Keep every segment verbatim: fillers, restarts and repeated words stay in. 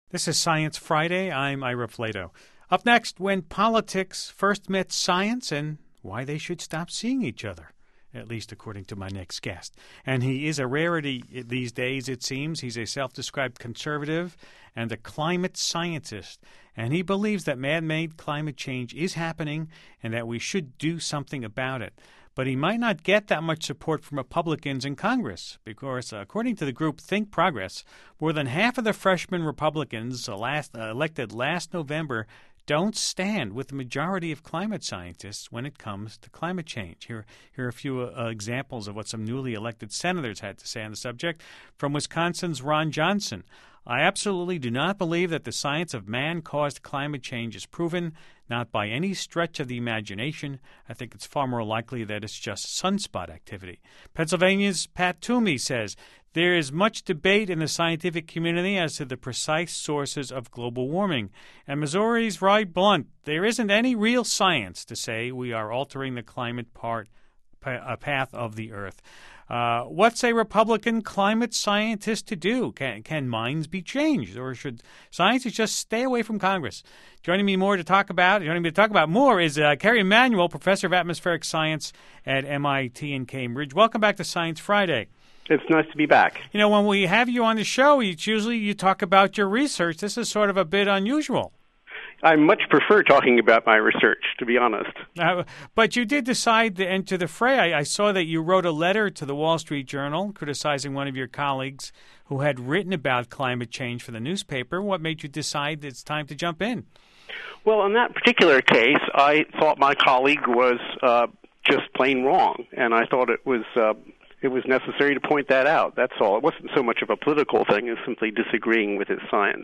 This is Science Friday. I'm Ira Flato. Up next, when politics first met science and why they should stop seeing each other, at least according to my next guest. And he is a rarity these days, it seems. He's a self-described conservative and a climate scientist. And he believes that man-made climate change is happening and that we should do something about it. But he might not get that much support from Republicans in Congress because, according to the group Think Progress, more than half of the freshman Republicans last, uh, elected last November don't stand with the majority of climate scientists when it comes to climate change. Here, here are a few uh, examples of what some newly elected senators had to say on the subject. From Wisconsin's Ron Johnson, I absolutely do not believe that the science of man-caused climate change is proven, not by any stretch of the imagination. I think it's far more likely that it's just sunspot activity. Pennsylvania's Pat Toomey says, there is much debate in the scientific community as to the precise sources of global warming. And Missouri's Roy Blunt, there isn't any real science to say we are altering the climate part, pa- path of the Earth. Uh, what's a Republican climate scientist to do? Can, can minds be changed, or should scientists just stay away from Congress? Joining me more to talk about, joining me to talk about more is uh, Kerry Emanuel, professor of atmospheric science at M I T in Cambridge. Welcome back to Science Friday. It's nice to be back. You know, when we have you on the show, it's usually you talk about your research. This is sort of a bit unusual. I much prefer talking about my research, to be honest. Uh, but you did decide to enter the fray. I, I saw that you wrote a letter to the Wall Street Journal criticizing one of your colleagues who had written about climate change for the newspaper. What made you decide it's time to jump in? Well, in that particular case, I thought my colleague was uh, just plain wrong, and I thought it was uh, it was necessary to point that out. That's all. It wasn't so much of a political thing as simply disagreeing with his science.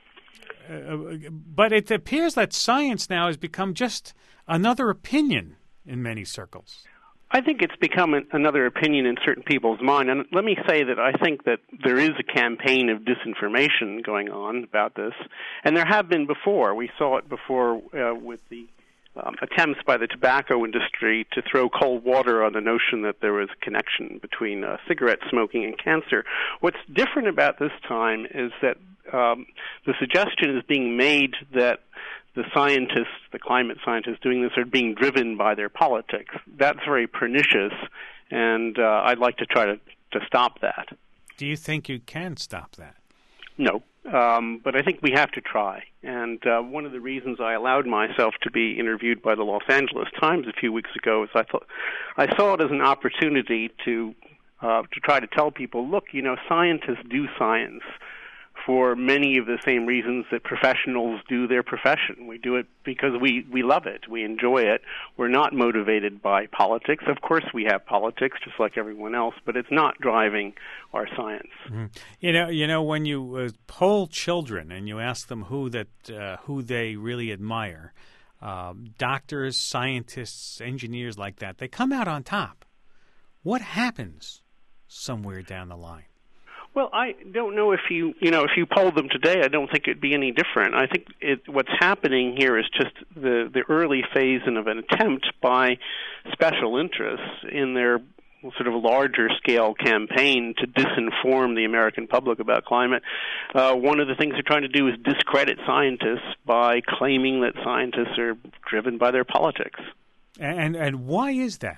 Uh, but it appears that science now has become just another opinion in many circles. I think it's become an, another opinion in certain people's mind. And let me say that I think that there is a campaign of disinformation going on about this. And there have been before. We saw it before uh, with the um, attempts by the tobacco industry to throw cold water on the notion that there was a connection between uh, cigarette smoking and cancer. What's different about this time is that Um, the suggestion is being made that the scientists, the climate scientists doing this are being driven by their politics. That's very pernicious, and uh, I'd like to try to, to stop that. Do you think you can stop that? No, um, but I think we have to try. And uh, one of the reasons I allowed myself to be interviewed by the Los Angeles Times a few weeks ago is I thought I saw it as an opportunity to uh, to try to tell people, look, you know, scientists do science for many of the same reasons that professionals do their profession. We do it because we, we love it. We enjoy it. We're not motivated by politics. Of course we have politics, just like everyone else, but it's not driving our science. Mm-hmm. You know, you know, when you uh, poll children and you ask them who that uh, who they really admire, uh, doctors, scientists, engineers like that, they come out on top. What happens somewhere down the line? Well, I don't know if you, you know, if you polled them today, I don't think it'd be any different. I think it, what's happening here is just the, the early phase of an attempt by special interests in their sort of larger scale campaign to disinform the American public about climate. Uh, one of the things they're trying to do is discredit scientists by claiming that scientists are driven by their politics. And and why is that?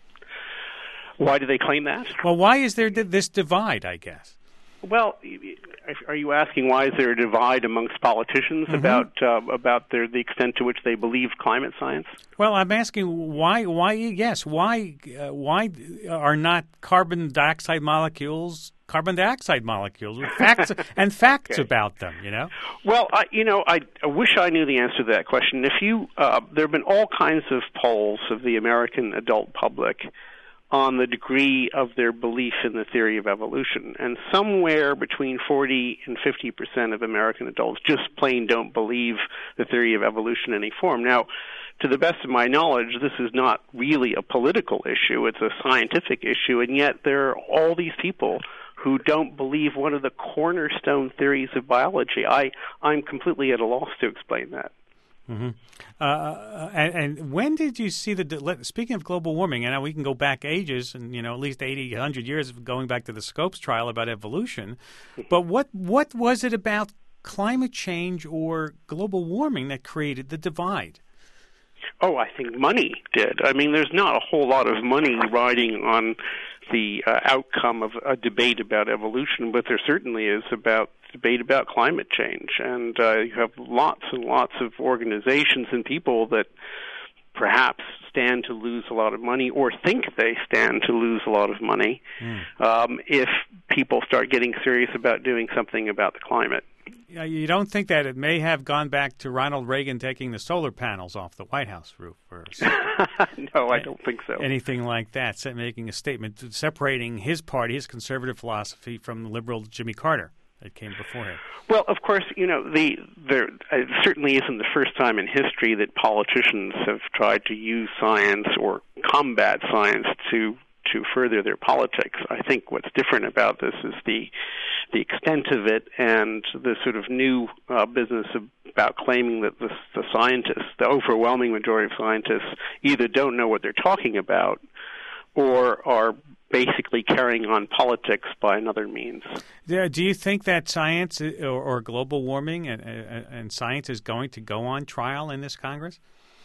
Why do they claim that? Well, why is there this divide, I guess? Well, are you asking why is there a divide amongst politicians mm-hmm. about uh, about their, the extent to which they believe climate science? Well, I'm asking why. Why? Yes. Why? Uh, why are not carbon dioxide molecules carbon dioxide molecules with facts and facts okay. about them? You know. Well, I, you know, I, I wish I knew the answer to that question. If you, uh, there have been all kinds of polls of the American adult public on the degree of their belief in the theory of evolution. And somewhere between forty and fifty percent of American adults just plain don't believe the theory of evolution in any form. Now, to the best of my knowledge, this is not really a political issue. It's a scientific issue, and yet there are all these people who don't believe one of the cornerstone theories of biology. I, I'm completely at a loss to explain that. Mm-hmm. Uh, and, and when did you see the, speaking of global warming, and we can go back ages, and you know at least eighty, one hundred years going back to the Scopes trial about evolution, but what what was it about climate change or global warming that created the divide? Oh, I think money did. I mean, there's not a whole lot of money riding on the uh, outcome of a debate about evolution, but there certainly is about debate about climate change. And uh, you have lots and lots of organizations and people that perhaps stand to lose a lot of money or think they stand to lose a lot of money mm. um, if people start getting serious about doing something about the climate. You don't think that it may have gone back to Ronald Reagan taking the solar panels off the White House roof? Or no, I don't think so. Anything like that, making a statement separating his party, his conservative philosophy, from the liberal Jimmy Carter that came before him. Well, of course, you know, the there it certainly isn't the first time in history that politicians have tried to use science or combat science to to further their politics. I think what's different about this is the the extent of it and the sort of new uh, business of, about claiming that the, the scientists, the overwhelming majority of scientists, either don't know what they're talking about or are basically carrying on politics by another means. Yeah, do you think that science or, or global warming and, and science is going to go on trial in this Congress?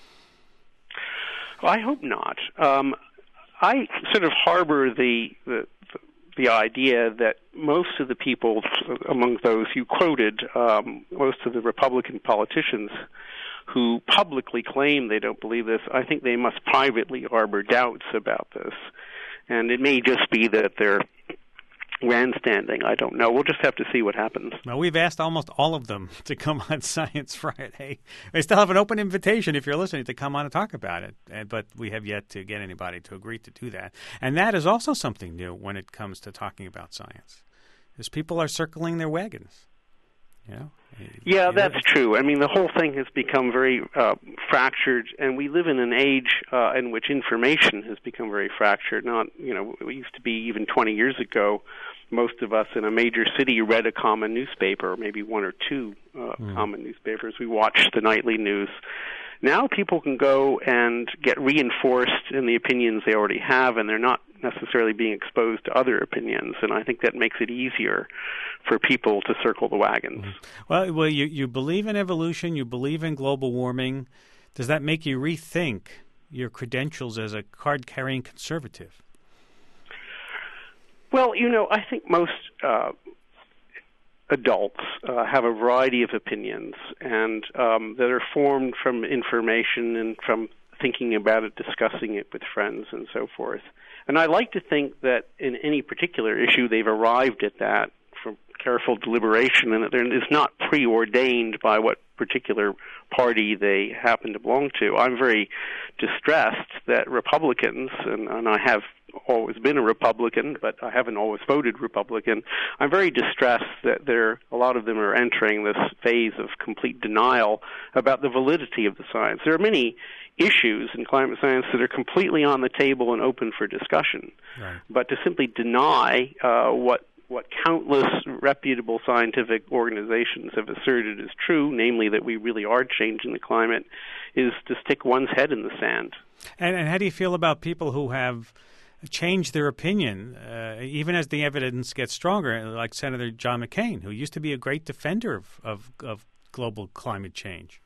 Well, I hope not. Um, I sort of harbor the, the the idea that most of the people, among those you quoted, um, most of the Republican politicians who publicly claim they don't believe this, I think they must privately harbor doubts about this. And it may just be that they're grandstanding. I don't know. We'll just have to see what happens. Well, we've asked almost all of them to come on Science Friday. They still have an open invitation, if you're listening, to come on and talk about it. But we have yet to get anybody to agree to do that. And that is also something new when it comes to talking about science, is people are circling their wagons. You know? Yeah, that's true. I mean, the whole thing has become very uh, fractured, and we live in an age uh, in which information has become very fractured. Not, you know, it used to be even twenty years ago, most of us in a major city read a common newspaper, maybe one or two uh, mm. common newspapers. We watched the nightly news. Now people can go and get reinforced in the opinions they already have, and they're not necessarily being exposed to other opinions, and I think that makes it easier for people to circle the wagons. Well, well, you, you believe in evolution, you believe in global warming. Does that make you rethink your credentials as a card-carrying conservative? Well, you know, I think most uh, adults uh, have a variety of opinions, and um, that are formed from information and from thinking about it, discussing it with friends, and so forth. And I like to think that in any particular issue, they've arrived at that from careful deliberation, and that it's not preordained by what particular party they happen to belong to. I'm very distressed that Republicans, and, and I have always been a Republican, but I haven't always voted Republican. I'm very distressed that there, a lot of them are entering this phase of complete denial about the validity of the science. There are many issues in climate science that are completely on the table and open for discussion. Right. But to simply deny uh, what what countless reputable scientific organizations have asserted is true, namely that we really are changing the climate, is to stick one's head in the sand. And, and how do you feel about people who have changed their opinion, uh, even as the evidence gets stronger, like Senator John McCain, who used to be a great defender of, of, of global climate change?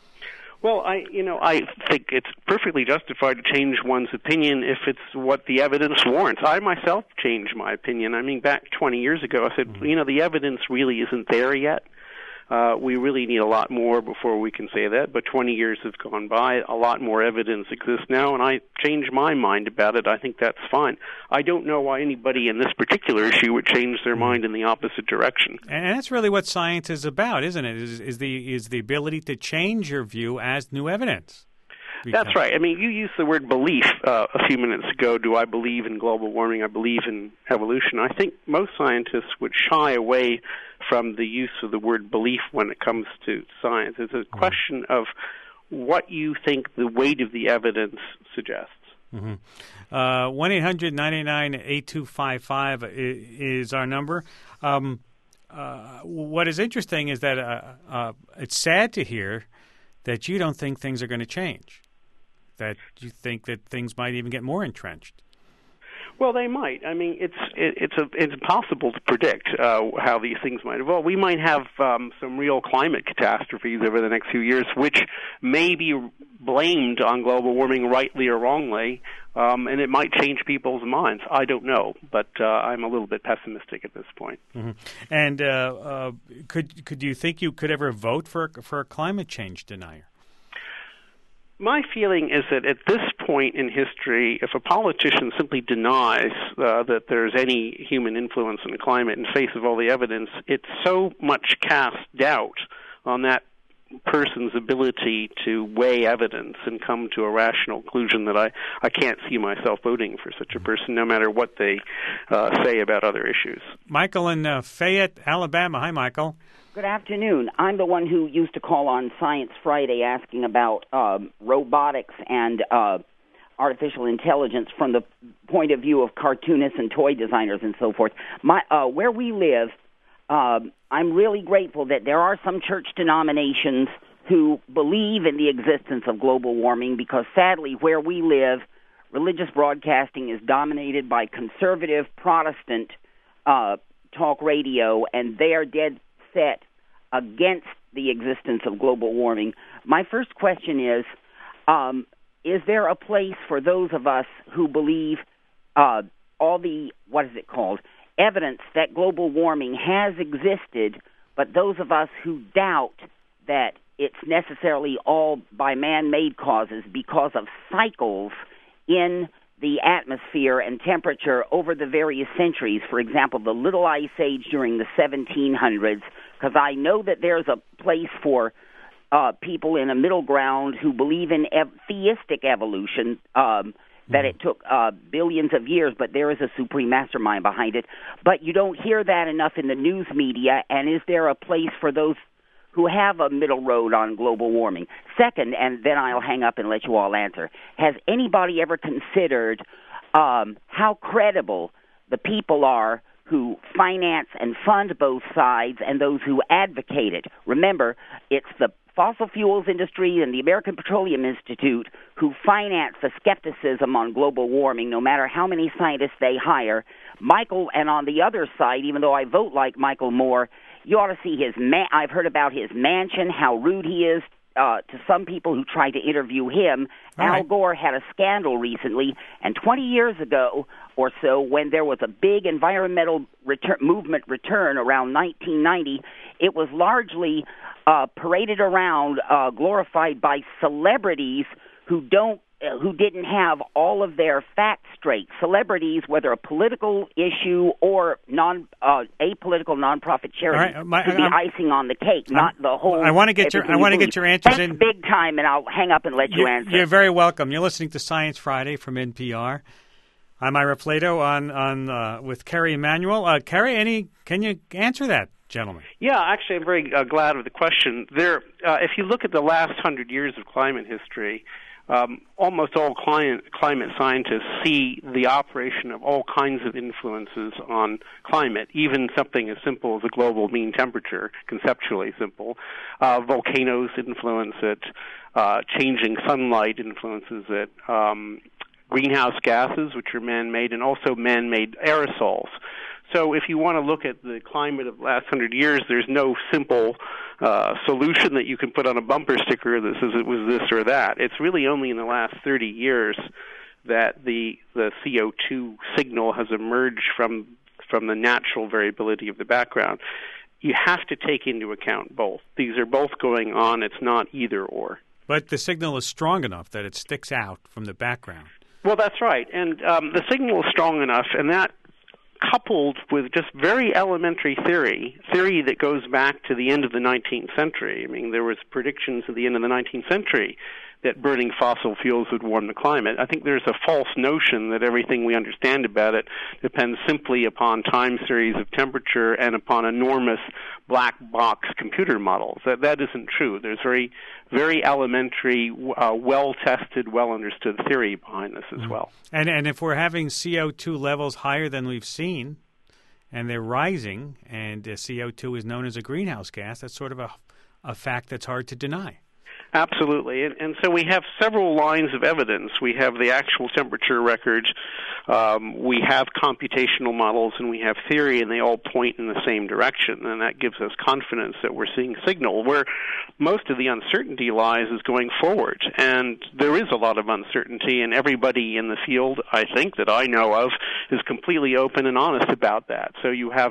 Well, I, you know, I think it's perfectly justified to change one's opinion if it's what the evidence warrants. I myself changed my opinion. I mean, back twenty years ago, I said, mm-hmm. you know, the evidence really isn't there yet. Uh, we really need a lot more before we can say that. But twenty years have gone by. A lot more evidence exists now, and I changed my mind about it. I think that's fine. I don't know why anybody in this particular issue would change their mind in the opposite direction. And that's really what science is about, isn't it? Is, is the is the ability to change your view as new evidence. Because That's right. I mean, you used the word belief uh, a few minutes ago. Do I believe in global warming? I believe in evolution. I think most scientists would shy away from the use of the word belief when it comes to science. It's a question of what you think the weight of the evidence suggests. Mm-hmm. Uh, one eight hundred nine nine eight two five five is our number. Um, uh, what is interesting is that uh, uh, it's sad to hear that you don't think things are going to change, that you think that things might even get more entrenched. Well, they might. I mean, it's it, it's a, it's impossible to predict uh, how these things might evolve. We might have um, some real climate catastrophes over the next few years, which may be blamed on global warming, rightly or wrongly, um, and it might change people's minds. I don't know, but uh, I'm a little bit pessimistic at this point. Mm-hmm. And uh, uh, could could you think you could ever vote for for a climate change denier? My feeling is that at this point in history, if a politician simply denies uh, that there's any human influence on the climate in face of all the evidence, it so much casts doubt on that person's ability to weigh evidence and come to a rational conclusion that I, I can't see myself voting for such a person, no matter what they uh, say about other issues. Michael in uh, Fayette, Alabama. Hi, Michael. Good afternoon. I'm the one who used to call on Science Friday asking about um, robotics and uh, artificial intelligence from the point of view of cartoonists and toy designers and so forth. My, uh, where we live, uh, I'm really grateful that there are some church denominations who believe in the existence of global warming because, sadly, where we live, religious broadcasting is dominated by conservative Protestant uh, talk radio, and they are dead set against the existence of global warming. My first question is, um, is there a place for those of us who believe uh, all the, what is it called, evidence that global warming has existed, but those of us who doubt that it's necessarily all by man-made causes because of cycles in the atmosphere and temperature over the various centuries, for example, the Little Ice Age during the seventeen hundreds, because I know that there's a place for uh, people in a middle ground who believe in ev- theistic evolution, um, that it took uh, billions of years, but there is a supreme mastermind behind it. But you don't hear that enough in the news media, and is there a place for those who have a middle road on global warming? Second, and then I'll hang up and let you all answer, has anybody ever considered um, how credible the people are who finance and fund both sides and those who advocate it? Remember, it's the fossil fuels industry and the American Petroleum Institute who finance the skepticism on global warming, no matter how many scientists they hire. Michael, and on the other side, even though I vote like Michael Moore, you ought to see his man. I've heard about his mansion, how rude he is uh, to some people who try to interview him. All Al right. Gore had a scandal recently, and twenty years ago or so, when there was a big environmental return, movement return around nineteen ninety, it was largely uh, paraded around, uh, glorified by celebrities who don't Uh, who didn't have all of their facts straight. Celebrities, whether a political issue or non uh, apolitical nonprofit charity, right, my, should be I'm, icing on the cake, I'm, not the whole. I want to get your I want to get your answers Thanks in big time, and I'll hang up and let you you're, answer. You're very welcome. You're listening to Science Friday from N P R. I'm Ira Flato on on uh, with Kerry Emanuel. Uh, Kerry, any can you answer that, gentlemen? Yeah, actually, I'm very uh, glad of the question. There, uh, if you look at the last hundred years of climate history. Um, almost all climate, climate scientists see the operation of all kinds of influences on climate, even something as simple as a global mean temperature, conceptually simple. Uh, volcanoes influence it. Uh, changing sunlight influences it. Um, greenhouse gases, which are man-made, and also man-made aerosols. So if you want to look at the climate of the last hundred years, there's no simple uh, solution that you can put on a bumper sticker that says it was this or that. It's really only in the last thirty years that the the C O two signal has emerged from from the natural variability of the background. You have to take into account both. These are both going on. It's not either or. But the signal is strong enough that it sticks out from the background. Well, that's right. And um, the signal is strong enough, and that coupled with just very elementary theory, theory that goes back to the end of the nineteenth century. I mean, there was predictions at the end of the nineteenth century that burning fossil fuels would warm the climate. I think there's a false notion that everything we understand about it depends simply upon time series of temperature and upon enormous black box computer models. That that isn't true. There's very, very elementary, uh, well-tested, well-understood theory behind this as well. And and if we're having C O two levels higher than we've seen, and they're rising, and uh, C O two is known as a greenhouse gas, that's sort of a, a fact that's hard to deny. Absolutely. And, and so we have several lines of evidence. We have the actual temperature records, um, we have computational models, and we have theory, and they all point in the same direction. And that gives us confidence that we're seeing signal. Where most of the uncertainty lies is going forward. And there is a lot of uncertainty, and everybody in the field, I think, that I know of, is completely open and honest about that. So you have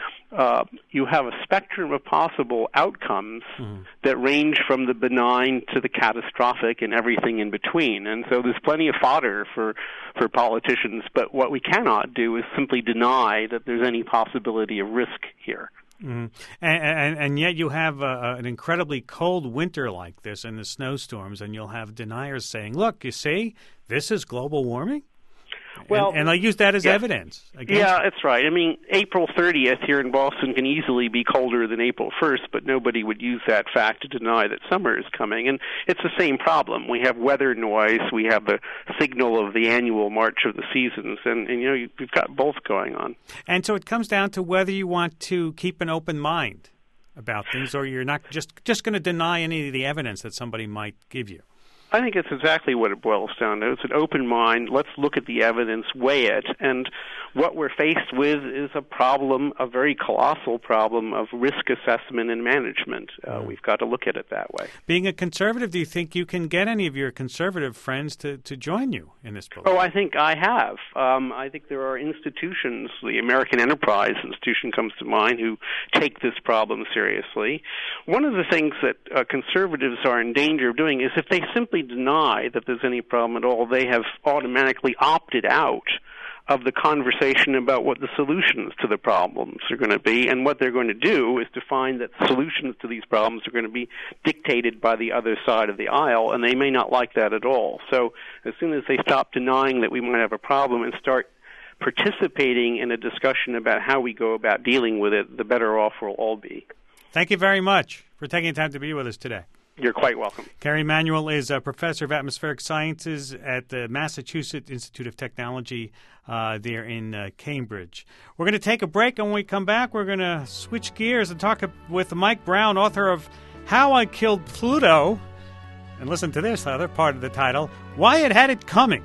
Uh, you have a spectrum of possible outcomes mm-hmm. that range from the benign to the catastrophic and everything in between. And so there's plenty of fodder for, for politicians, but what we cannot do is simply deny that there's any possibility of risk here. Mm-hmm. And, and, and yet you have uh, an incredibly cold winter like this and the snowstorms, and you'll have deniers saying, look, you see, this is global warming? Well, and, and I use that as yeah. evidence. Yeah, that's right. I mean, April thirtieth here in Boston can easily be colder than April first, but nobody would use that fact to deny that summer is coming. And it's the same problem. We have weather noise. We have the signal of the annual march of the seasons. And, and you know, you've got both going on. And so it comes down to whether you want to keep an open mind about things or you're not just, just going to deny any of the evidence that somebody might give you. I think it's exactly what it boils down to. It's an open mind. Let's look at the evidence, weigh it, and what we're faced with is a problem, a very colossal problem of risk assessment and management. Uh, we've got to look at it that way. Being a conservative, do you think you can get any of your conservative friends to, to join you in this belief? Oh, I think I have. Um, I think there are institutions, the American Enterprise Institution comes to mind, who take this problem seriously. One of the things that uh, conservatives are in danger of doing is if they simply deny that there's any problem at all, they have automatically opted out of the conversation about what the solutions to the problems are going to be, and what they're going to do is to find that solutions to these problems are going to be dictated by the other side of the aisle, and they may not like that at all. So as soon as they stop denying that we might have a problem and start participating in a discussion about how we go about dealing with it, the better off we'll all be. Thank you very much for taking the time to be with us today. You're quite welcome. Kerry Emanuel is a professor of atmospheric sciences at the Massachusetts Institute of Technology uh, there in uh, Cambridge. We're going to take a break, and when we come back, we're going to switch gears and talk with Mike Brown, author of How I Killed Pluto. And listen to this, the other part of the title, Why It Had It Coming.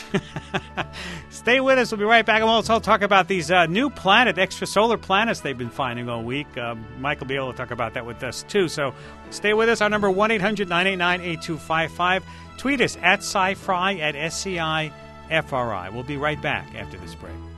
Stay with us. We'll be right back. And we'll also talk about these uh, new planet, extrasolar planets they've been finding all week. Um, Mike will be able to talk about that with us, too. So stay with us. Our number, one eight hundred nine eight nine eight two five five. Tweet us at sci-fi at S C I F R I. We'll be right back after this break.